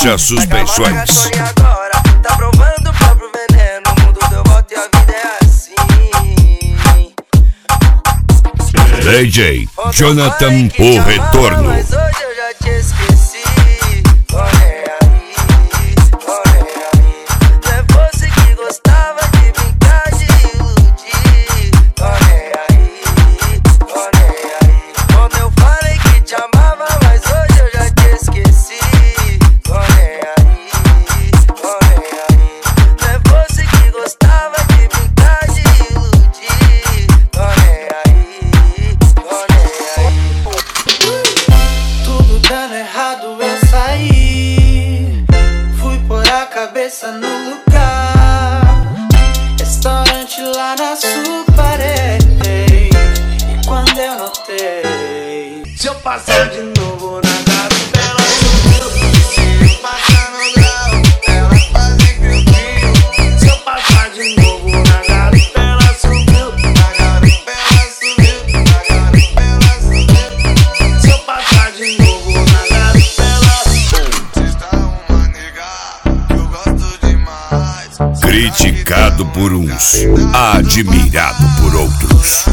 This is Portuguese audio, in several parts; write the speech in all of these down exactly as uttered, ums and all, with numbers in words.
Tocha Suspensões. Tá provando o próprio veneno. O mundo deu volta e a vida é assim. D J Jonathan, o retorno. Mas hoje eu já te esqueci. Olha aí, olha aí. Não é você que gostava de brincar, de iludir. Olha aí, olha aí. Quando eu falei que te amava, mas hoje eu já te esqueci. Olha aí, olha aí. Não é você que gostava de brincar, de iludir. Olha aí, olha aí. Tudo dando errado, eu saí. Fui pôr a cabeça no lugar. Restaurante lá na Suparé. E quando eu notei, se eu passar de novo na casa dela, se eu passar no grau, ela faz incrível. Se eu passar de novo na casa dela, subiu. Na garupa ela subiu, na garupa ela subiu. Se eu passar de novo na garupa ela subiu. Cê está uma nega que eu gosto demais. Criticado por uns, admirado por outros.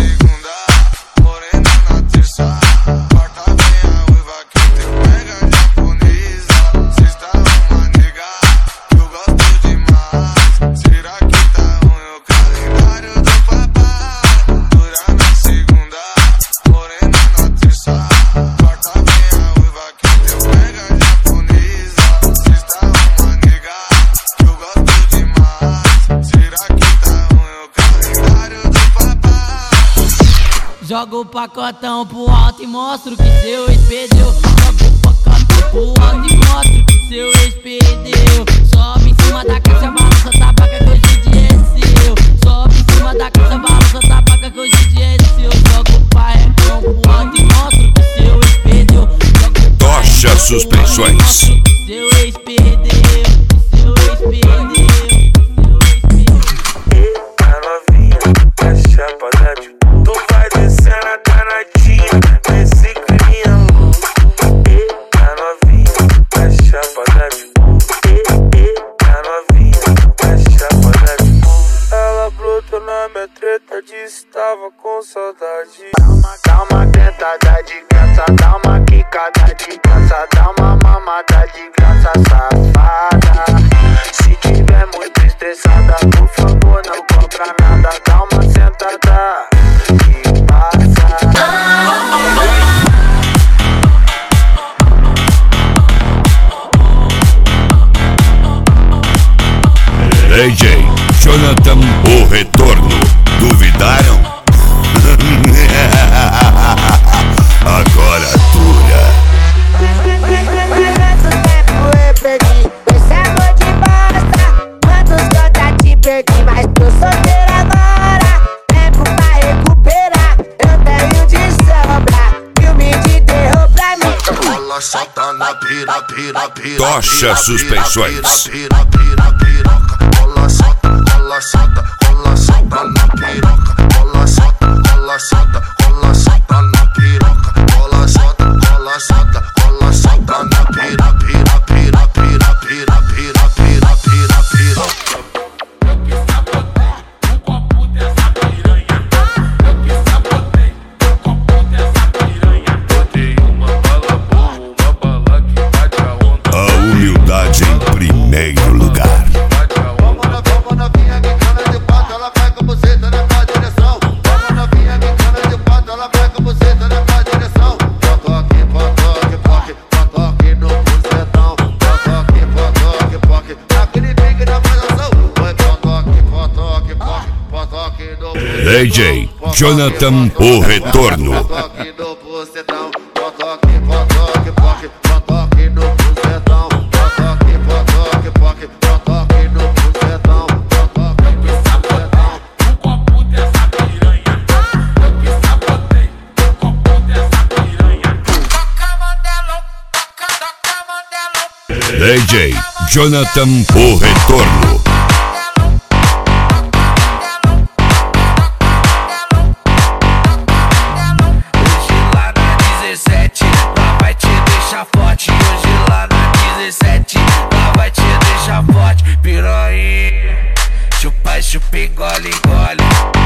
Joga o pacotão pro alto e mostro que seu ex perdeu. Joga o pacotão pro alto e mostro que seu ex perdeu. Sobe em cima da caixa, balança, tabaca que hoje o dia é seu. Sobe em cima da caixa, balança, tabaca que hoje o dia é seu. Joga o parrecão pro alto e mostro que seu ex perdeu. Tocha Suspensões. Seu ex perdeu, seu ex perdeu. Eita novinha, a chapa da de tu vai descer na danadinha, nesse clima louco. Eita novinha, a chapa da de Eita novinha, a chapa da de ela brotou na minha treta, disse tava com saudade. Dá uma, dá uma dentada de graça, dá uma quicada de graça, dá uma mamada de graça, safada. Se tiver muito estressada, por favor não cobra nada, dá uma sentada e passa. D J Jonathan, o retorno. Duvidaram? Agora dura. Quanto tempo eu perdi, esse amor de bosta. Quantos contas te perdi, mas tô solteiro agora. Tempo pra recuperar, eu tenho de sobra. Filme de terror pra mim. Ela solta na pira, pira, pira. Tocha Suspensões. Pira, pira, piroca. Ela solta, ela solta, ela solta na piroca. Ela solta, ela solta, ela solta na piroca. Ela solta, ela solta, ela solta na pira, pira, pira, pira, pira, pira, pira, pira, piroca. Eu que sabotei o copo dessa piranha. Eu que sabotei o copo dessa piranha. Botei uma bala boa, uma bala que bate a onda. A humildade em primeiro lugar. Vamos novinha que cana de quatro, ela vai com você, tá na tua direção. Vamos novinha que cana de quatro, ela vai com você, tá na tua direção. Potoque, potoque, poque, potoque no bucetão. Potoque, potoque, poque, naquele pique da posição. Foi potoque, potoque, poque, potoque no bucetão. D J Jonathan, o retorno. Potoque no bucetão. Potoque, potoque, poque, potoque no bucetão. Potoque, potoque, poque, potoque no bucetão. Eu que sabotei o copo dessa piranha. Eu que sabotei o copo dessa piranha. Toca Mandelo, toca, toca Mandelo. D J Jonathan, o retorno. Hoje lá na dezessete, lá vai te deixar forte. Hoje lá na dezessete. chupa e gole, gole.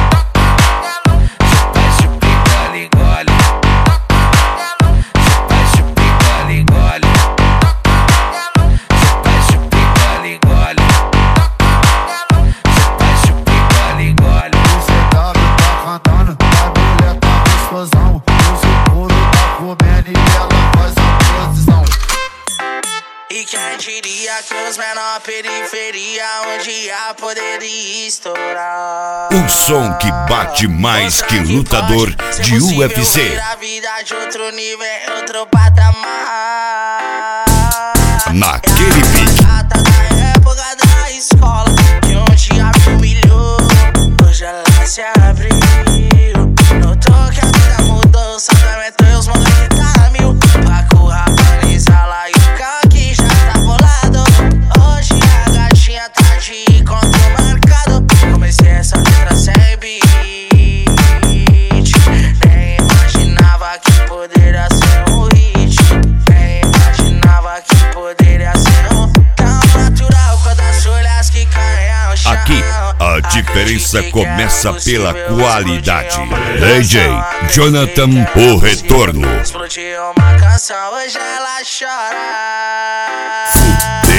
Chupa, chupa e gole, gole. Chupa, chupa e gole, gole. Chupa, chupa e gole, gole. Chupa, chupa e gole, gole. O C W tá cantando, a mulher tá com explosão. O seguro tá comendo e ela faz a posição. E quem diria que os menor periferia um dia poderia estourar. O som que bate mais que lutador de U F C. A vida de outro nível, outro patamar. Naquele pique. Gata da época da escola, que um dia me humilhou, hoje ela se abriu. Notou que a vida mudou, sacramentou os moleque tá mil. Paco, rapaz, ela e o caqui já tá bolado. Hoje a gatinha tá de encontro marcado. Comecei essa letra sem beat, nem imaginava que poderia ser um hit. Nem imaginava que poderia ser um tão natural quando as folhas que caem ao chão. Aqui a diferença começa pela qualidade. D J Jonathan, o retorno. Explodiu uma canção, hoje ela chora.